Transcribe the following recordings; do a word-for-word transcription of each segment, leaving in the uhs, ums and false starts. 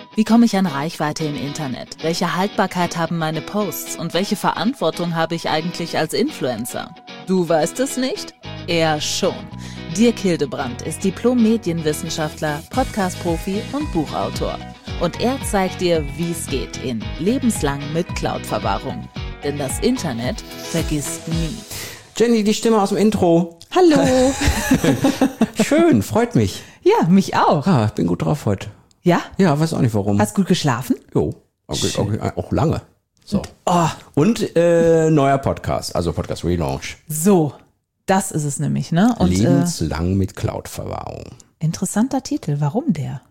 Wie komme ich an Reichweite im Internet? Welche Haltbarkeit haben meine Posts? Und welche Verantwortung habe ich eigentlich als Influencer? Du weißt es nicht? Er schon. Dirk Hildebrandt ist Diplom-Medienwissenschaftler, Podcast-Profi und Buchautor. Und er zeigt dir, wie es geht in Lebenslang mit Cloud-Verwahrung. Denn das Internet vergisst nie. Jenny, die Stimme aus dem Intro. Hallo. Schön, freut mich. Ja, mich auch. Ah, ich bin gut drauf heute. Ja? Ja, weiß auch nicht warum. Hast gut geschlafen? Jo, okay, okay, auch lange. So. Oh. Und äh, neuer Podcast, also Podcast Relaunch. So, das ist es nämlich, ne? Und, Lebenslang äh, mit Cloud-Verwahrung. Interessanter Titel, warum der?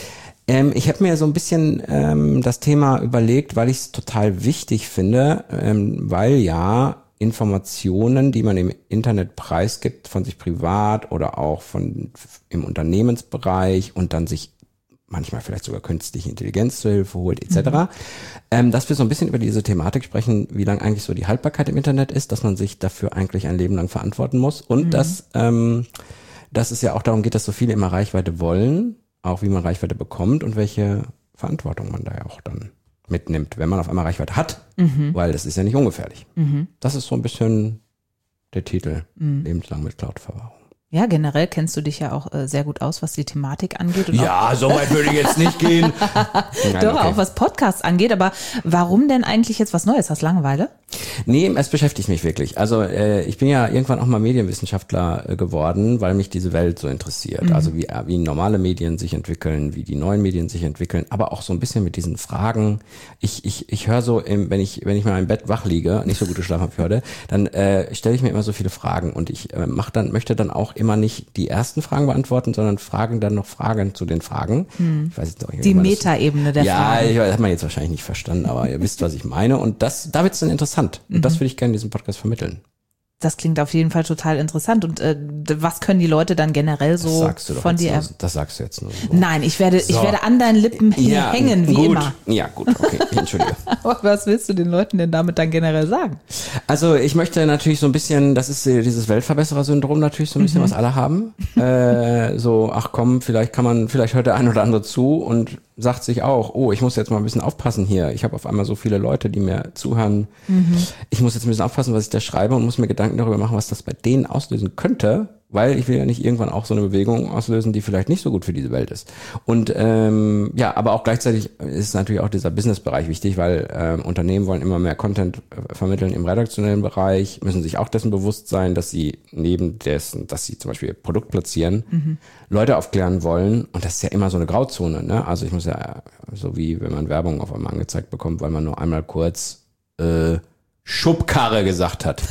Ähm, ich habe mir so ein bisschen ähm, das Thema überlegt, weil ich es total wichtig finde, ähm, weil ja Informationen, die man im Internet preisgibt, von sich privat oder auch von im Unternehmensbereich und dann sich manchmal vielleicht sogar künstliche Intelligenz zur Hilfe holt, et cetera. Mhm. Ähm, dass wir so ein bisschen über diese Thematik sprechen, wie lang eigentlich so die Haltbarkeit im Internet ist, dass man sich dafür eigentlich ein Leben lang verantworten muss und mhm. dass, ähm, dass es ja auch darum geht, dass so viele immer Reichweite wollen, auch wie man Reichweite bekommt und welche Verantwortung man da ja auch dann mitnimmt, wenn man auf einmal Reichweite hat, mhm. weil das ist ja nicht ungefährlich. Mhm. Das ist so ein bisschen der Titel, mhm. Lebenslang mit Cloud-Verwahrung. Ja, generell kennst du dich ja auch äh, sehr gut aus, was die Thematik angeht. Und ja, so weit würde ich jetzt nicht gehen. Nein, Doch, okay. auch was Podcasts angeht. Aber warum denn eigentlich jetzt was Neues? Hast du Langeweile? Nee, es beschäftigt mich wirklich. Also äh, ich bin ja irgendwann auch mal Medienwissenschaftler äh, geworden, weil mich diese Welt so interessiert. Mhm. Also wie, äh, wie normale Medien sich entwickeln, wie die neuen Medien sich entwickeln, aber auch so ein bisschen mit diesen Fragen. Ich ich ich höre so, im, wenn ich wenn ich mal im Bett wach liege, nicht so gut geschlafen habe heute, dann äh, stelle ich mir immer so viele Fragen und ich äh, mach dann möchte dann auch immer nicht die ersten Fragen beantworten, sondern fragen dann noch Fragen zu den Fragen. Mhm. Ich weiß jetzt auch nicht, die Metaebene der ja, Fragen. Ja, das hat man jetzt wahrscheinlich nicht verstanden, aber ihr wisst, was ich meine. Und das, da wird's dann interessant. Und mhm. das würde ich gerne in diesem Podcast vermitteln. Das klingt auf jeden Fall total interessant. Und äh, was können die Leute dann generell so das sagst du doch von dir? Nur, das sagst du jetzt nur so. Nein, ich werde, so. ich werde an deinen Lippen ja, hängen, wie gut. immer. Ja, gut, okay, entschuldige. Was willst du den Leuten denn damit dann generell sagen? Also ich möchte natürlich so ein bisschen, das ist dieses Weltverbesserer-Syndrom natürlich so ein bisschen, mhm. was alle haben. äh, so, ach komm, vielleicht kann man, vielleicht hört der ein oder andere zu und sagt sich auch, oh, ich muss jetzt mal ein bisschen aufpassen hier. Ich habe auf einmal so viele Leute, die mir zuhören. Mhm. Ich muss jetzt ein bisschen aufpassen, was ich da schreibe und muss mir Gedanken darüber machen, was das bei denen auslösen könnte, weil ich will ja nicht irgendwann auch so eine Bewegung auslösen, die vielleicht nicht so gut für diese Welt ist. Und ähm, ja, aber auch gleichzeitig ist natürlich auch dieser Businessbereich wichtig, weil ähm, Unternehmen wollen immer mehr Content äh, vermitteln im redaktionellen Bereich, müssen sich auch dessen bewusst sein, dass sie neben dessen, dass sie zum Beispiel ihr Produkt platzieren, mhm. Leute aufklären wollen. Und das ist ja immer so eine Grauzone, ne? Also ich muss ja, so wie wenn man Werbung auf einmal angezeigt bekommt, weil man nur einmal kurz äh, Schubkarre gesagt hat.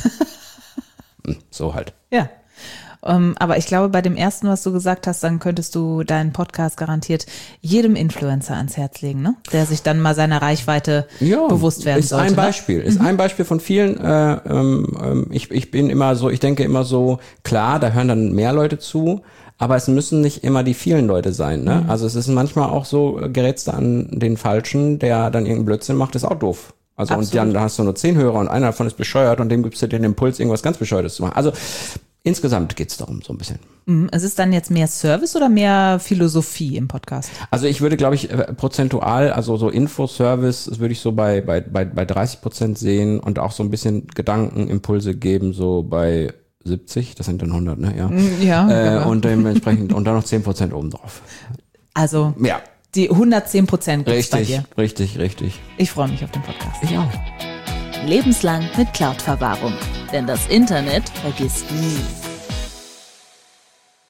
So halt. Ja. Um, aber ich glaube, bei dem ersten, was du gesagt hast, dann könntest du deinen Podcast garantiert jedem Influencer ans Herz legen, ne? Der sich dann mal seiner Reichweite ja, bewusst werden ist sollte. Ist ein Beispiel, ne? Ist mhm. ein Beispiel von vielen. Äh, ähm, ich, ich bin immer so, ich denke immer so, klar, da hören dann mehr Leute zu, aber es müssen nicht immer die vielen Leute sein, ne? Mhm. Also es ist manchmal auch so, gerätst du an den Falschen, der dann irgendeinen Blödsinn macht, ist auch doof. Also Absolut. Und dann hast du nur zehn Hörer und einer davon ist bescheuert und dem gibst du den Impuls, irgendwas ganz Bescheuertes zu machen. Also insgesamt geht's darum so ein bisschen. Es ist dann jetzt mehr Service oder mehr Philosophie im Podcast? Also ich würde, glaube ich, prozentual, also so Infoservice, das würde ich so bei, bei, bei, bei dreißig Prozent sehen und auch so ein bisschen Gedankenimpulse geben, so bei siebzig, das sind dann hundert, ne? Ja. Ja. Äh, ja. Und dementsprechend, und dann noch zehn Prozent obendrauf. Also. Ja. Die hundertzehn Prozent gibt's bei dir. Richtig, richtig, richtig. Ich freue mich auf den Podcast. Ich auch. Lebenslang mit Cloud-Verwahrung. Denn das Internet vergisst nie.